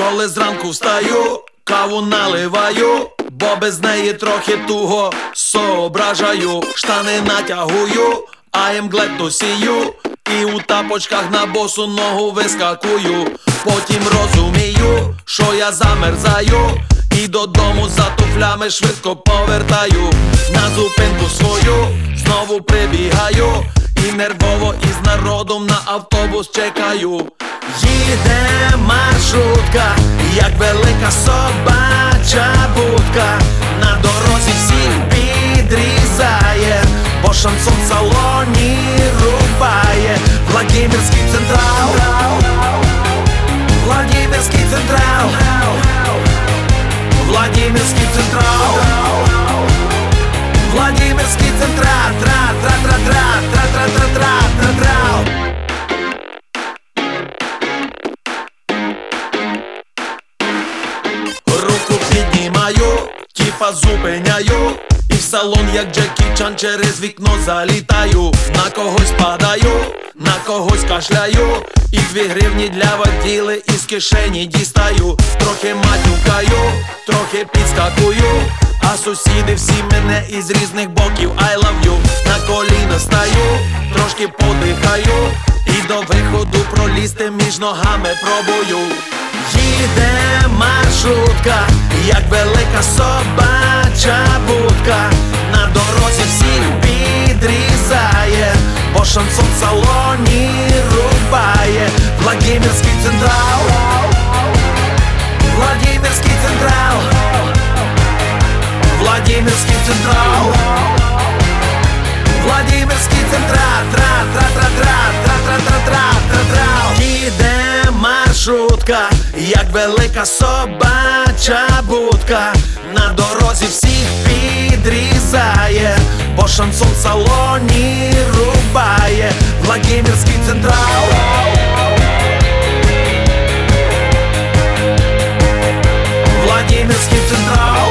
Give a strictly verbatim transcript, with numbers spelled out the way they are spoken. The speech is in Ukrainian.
Коли зранку встаю, каву наливаю, бо без неї трохи туго соображаю. Штани натягую, а емглету сію, і у тапочках на босу ногу вискакую. Потім розумію, що я замерзаю, і додому за туфлями швидко повертаю. На зупинку свою знову прибігаю, і нервово із народом на автобус чекаю. Їде маршрутка, як велика собача будка. На дорозі всіх підрізає, бо шансон в салоні рубає. Владимирський централ, Владимирський централ, Владимирський централ, Владимирський централ, тра-тра-тра-тра-тра-тра-тра-тра-тра. Руку піднімаю, тіпа зупиняю, і в салон, як Джекі Чан, через вікно залітаю. На когось падаю, на когось кашляю, і дві гривні для воділи із кишені дістаю. Трохи матюкаю, трохи підскакую, а сусіди всі мене із різних боків I love you. На коліна стаю, трошки подихаю, і до виходу пролізти між ногами пробую. Їде маршрутка, як велика собача будка. На дорозі всіх підрізає, бо шансон в салоні рубає. Владимирський централ, Владимирський централ, Владимирський централ, Владимирський централ, тра-тра-тра-тра-тра-тра-тра-тра-тра. Їде маршрутка, як велика собача будка. На дорозі всіх підрізає, бо шансон в салоні рубає. Владимирський централ, Владимирський централ,